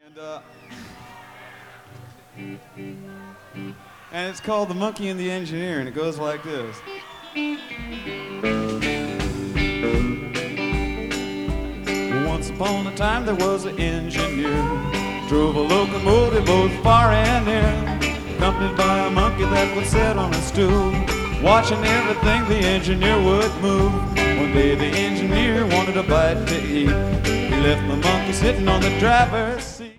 And it's called The Monkey and the Engineer, and it goes like this. Once upon a time there was an engineer, drove a locomotive both far and near, accompanied by a monkey that would sit on a stool, watching everything the engineer would move. One day the engineer wanted a bite to eat. He left the monkey sitting on the driver's seat.